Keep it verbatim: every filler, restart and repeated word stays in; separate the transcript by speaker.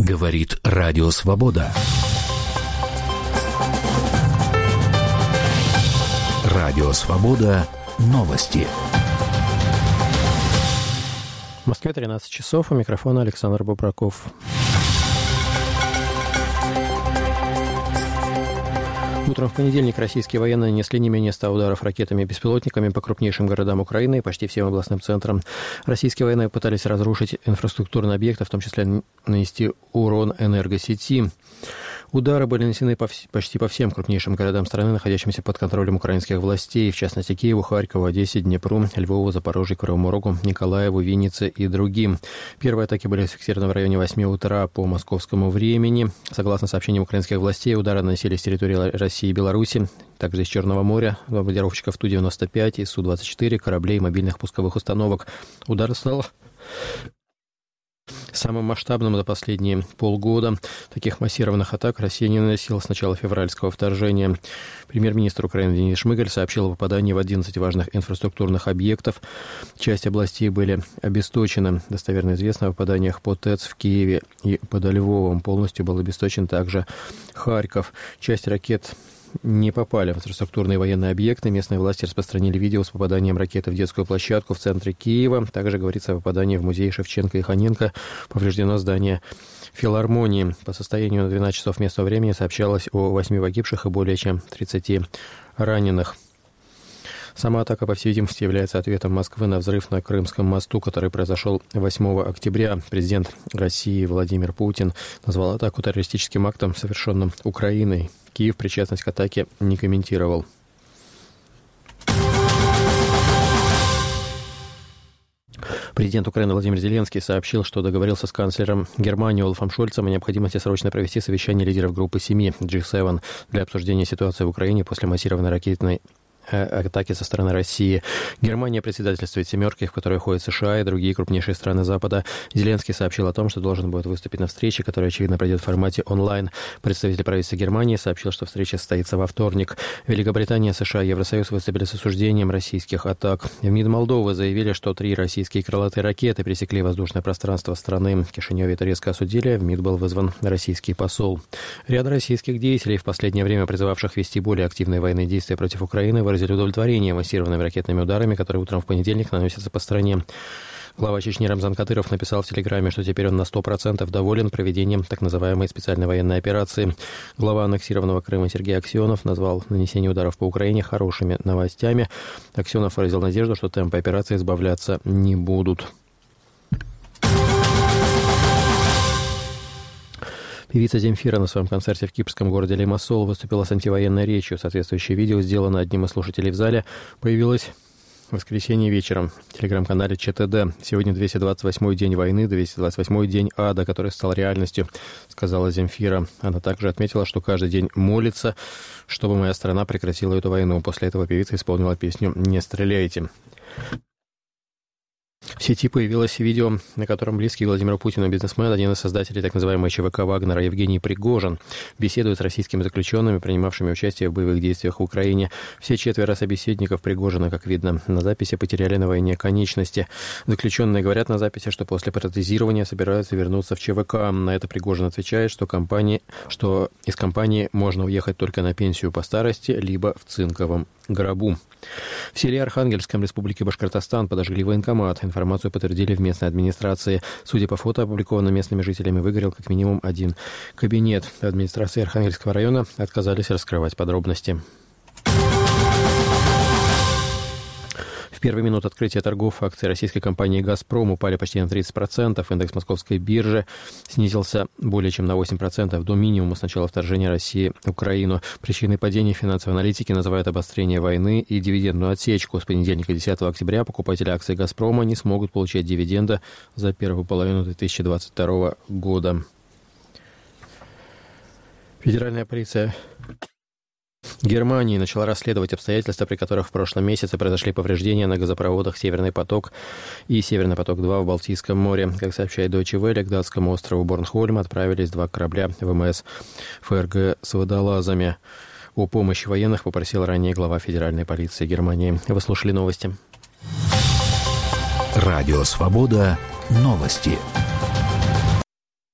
Speaker 1: Говорит Радио Свобода. Радио Свобода. Новости.
Speaker 2: В Москве тринадцать часов. У микрофона Александр Бубраков. Утром в понедельник российские военные нанесли не менее ста ударов ракетами и беспилотниками по крупнейшим городам Украины и почти всем областным центрам. Российские военные пытались разрушить инфраструктурные объекты, в том числе нанести урон энергосети. Удары были нанесены по вс- почти по всем крупнейшим городам страны, находящимся под контролем украинских властей, в частности Киеву, Харькову, Одессе, Днепру, Львову, Запорожью, Кривому Рогу, Николаеву, Виннице и другим. Первые атаки были зафиксированы в районе восьми утра по московскому времени. Согласно сообщениям украинских властей, удары наносились с территории России и Беларуси, также из Черного моря, бомбардировщиков Ту девяносто пять и Су двадцать четыре, кораблей и мобильных пусковых установок. Удар стал самым масштабным за последние полгода. Таких массированных атак Россия не наносила с начала февральского вторжения. Премьер-министр Украины Денис Шмыгаль сообщил о попадании в одиннадцать важных инфраструктурных объектов. Часть областей были обесточены. Достоверно известно о попаданиях по ТЭЦ в Киеве и под Львовом. Полностью был обесточен также Харьков. Часть ракет не попали в инфраструктурные военные объекты. Местные власти распространили видео с попаданием ракеты в детскую площадку в центре Киева. Также говорится о попадании в музей Шевченко и Ханенко. Повреждено здание филармонии. По состоянию на двенадцать часов местного времени сообщалось о восьми погибших и более чем тридцати раненых. Сама атака, по всей видимости, является ответом Москвы на взрыв на Крымском мосту, который произошел восьмого октября. Президент России Владимир Путин назвал атаку террористическим актом, совершенным Украиной. Киев причастность к атаке не комментировал. Президент Украины Владимир Зеленский сообщил, что договорился с канцлером Германии Олафом Шольцем о необходимости срочно провести совещание лидеров группы семи джи семь для обсуждения ситуации в Украине после массированной ракетной атаки со стороны России. Германия председательствует «семерке», в которой входят США и другие крупнейшие страны Запада. Зеленский сообщил о том, что должен будет выступить на встрече, которая, очевидно, пройдет в формате онлайн. Представитель правительства Германии сообщил, что встреча состоится во вторник. Великобритания, США и Евросоюз выступили с осуждением российских атак. В МИД Молдовы заявили, что три российские крылатые ракеты пересекли воздушное пространство страны. В Кишиневе это резко осудили. В МИД был вызван российский посол. Ряд российских деятелей, в последнее время призывавших вести более активные военные действия против Украины, выразили удовлетворение массированными ракетными ударами, которые утром в понедельник наносятся по стране. Глава Чечни Рамзан Кадыров написал в Телеграме, что теперь он на сто процентов доволен проведением так называемой специальной военной операции. Глава аннексированного Крыма Сергей Аксенов назвал нанесение ударов по Украине хорошими новостями. Аксенов выразил надежду, что темпы операции избавляться не будут. Певица Земфира на своем концерте в кипрском городе Лимассол выступила с антивоенной речью. Соответствующее видео, сделанное одним из слушателей в зале, появилось в воскресенье вечером в телеграм-канале ЧТД. Сегодня двести двадцать восьмой день войны, двести двадцать восьмой день ада, который стал реальностью, сказала Земфира. Она также отметила, что каждый день молится, чтобы моя страна прекратила эту войну. После этого певица исполнила песню «Не стреляйте». В сети появилось видео, на котором близкий Владимиру Путину бизнесмен, один из создателей так называемой ЧВК Вагнера, Евгений Пригожин, беседует с российскими заключенными, принимавшими участие в боевых действиях в Украине. Все четверо собеседников Пригожина, как видно на записи, потеряли на войне конечности. Заключенные говорят на записи, что после протезирования собираются вернуться в ЧВК. На это Пригожин отвечает, что, компании, что из компании можно уехать только на пенсию по старости, либо в цинковом гробу. В селе Архангельском Республики Башкортостан подожгли военкомат. Информацию подтвердили в местной администрации. Судя по фото, опубликованным местными жителями, выгорел как минимум один кабинет. Администрации Архангельского района отказались раскрывать подробности. В первые минуты открытия торгов акции российской компании «Газпром» упали почти на тридцать процентов. Индекс московской биржи снизился более чем на восемь процентов до минимума с начала вторжения России в Украину. Причиной падения финансовые аналитики называют обострение войны и дивидендную отсечку. С понедельника десятого октября покупатели акций «Газпрома» не смогут получать дивиденда за первую половину две тысячи двадцать второго года. Федеральная полиция Германии начала расследовать обстоятельства, при которых в прошлом месяце произошли повреждения на газопроводах «Северный поток» и «Северный поток-два» в Балтийском море. Как сообщает Deutsche Welle, к датскому острову Борнхольм отправились два корабля ВМС ФРГ с водолазами. О помощи военных попросил ранее глава Федеральной полиции Германии. Вы слушали новости.
Speaker 1: Радио «Свобода». Новости.